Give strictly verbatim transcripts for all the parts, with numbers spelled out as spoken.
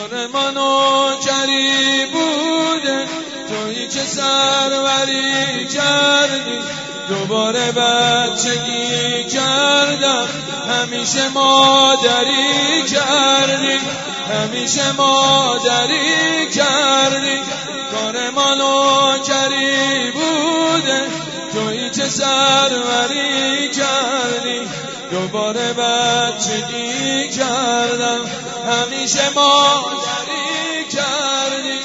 کار منو کری بوده، تویی که سروری کردی، دوباره بچگی کردم، همیشه مادری کردی، همیشه مادری کردی. کار منو کری بوده، تویی که سروری کردی، دوباره بچگی کردم، همیشه مادری کردی.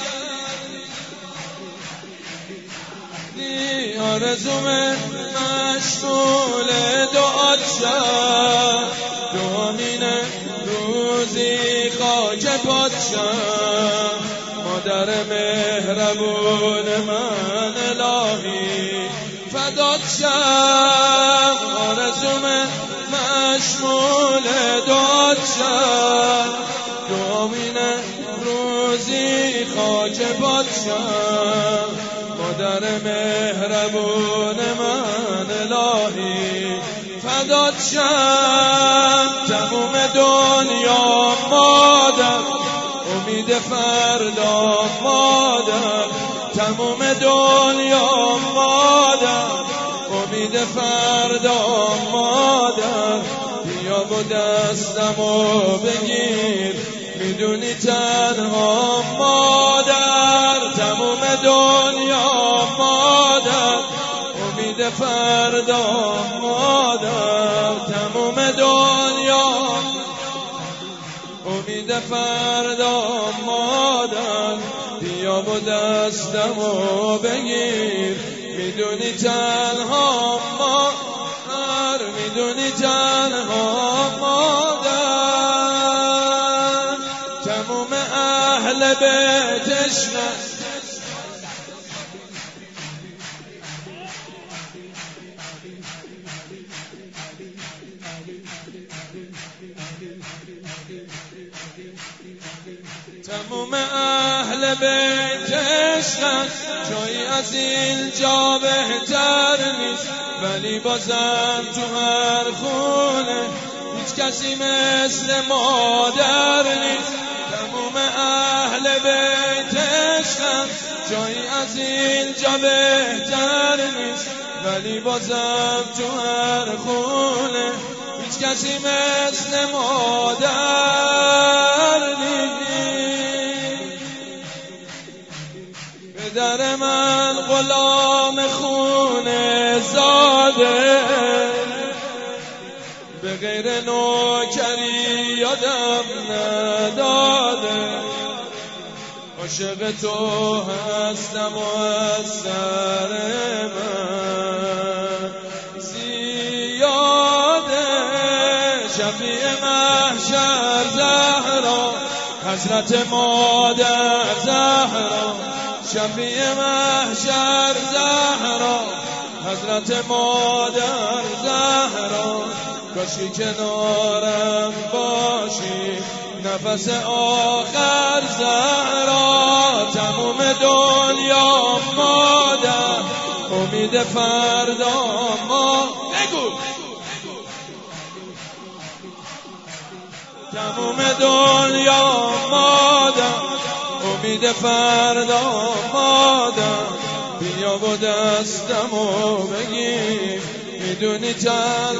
آرزوم مشغول دعات شد، دومین روزی خاک پات شد، مادر مهربون من الهی فدات شد. آرزوم مشغول دعات شد، دومین روزی خاک پات شد، مادر مهربون من الهی فدات شد. تموم دنیا مادر، امید فردا مادر، تموم دنیا مادر، امید فردا مادر. بیا و دستمو بگیر، میدونی تنها مادر، تموم دنیا مادر، امید فردا مادر، تموم دنیا امید فردا مادر. بیا و دستمو بگیر، میدونی تنها مادر، میدونی تنها مادر. تموم اهل بیتش تموم اهل بیتش جایی از اینجا بهتر نیست، ولی بازم تو هر خونه هیچ کسی مثل مادر نیست. تموم اهل بیتش جایی از اینجا بهتر نیست، ولی بازم تو هر خونه هیچ کسی مثل مادر نیست. پدر من غلام خونه زاده، به غیر نوکری یادم نداده، عاشق تو هستم و از سر من زیاده. شفیع محشر زهرا، حضرت مادر زهرا، شفیع محشر زهرا، حضرت مادر زهرا. کاشی کنارم باشی نفس آخر زهرا. تموم دنیا مادر، امید فردا ما بگو. تموم دنیا مادر، امید فردا مادر. بیا و دستمو بگیر، میدونی چند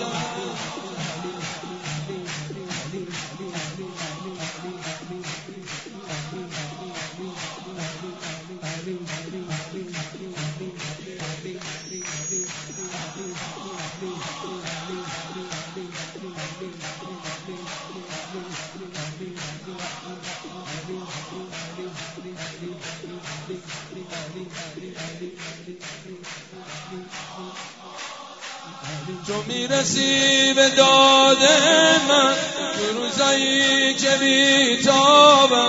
تو میرسی به داد من تو روزایی که بیتابم،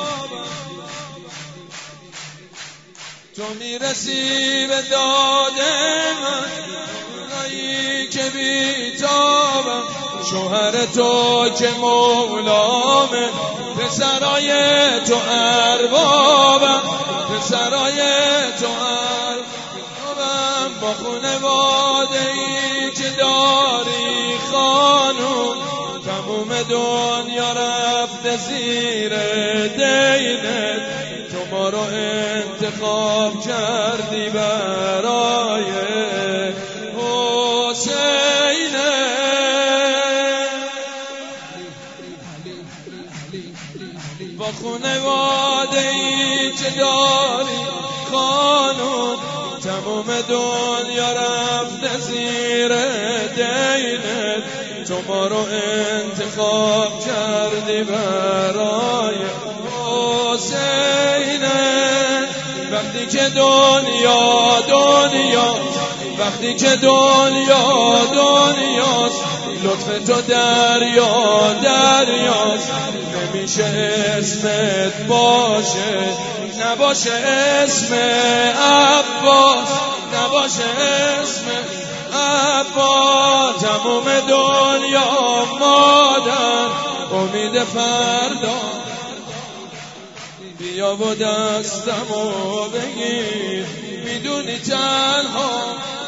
تو میرسی به داد من تو روزایی که بیتابم. شوهر تو که مولامه، پسرای تو اربابم، پسرای تو اربابم. با خانواده ای که داری خانوم، تموم دنیا رفته زیر دینت، تو ما رو انتخاب کردی برای حسینه. با خانواده ای که داری خانون، تموم دنیا رفته زیر دینت، تو ما رو انتخاب کردی برای حسینت. وقتی که دنیا دنیا وقتی که دنیا دنیاست، لطف تو دریا دریاست، نمیشه اسمت باشه نباشه اسم عباس، نباشه اسم عباس. تموم دنیا مادر امید فردا، بیا و دستمو بگیر، میدونی تنها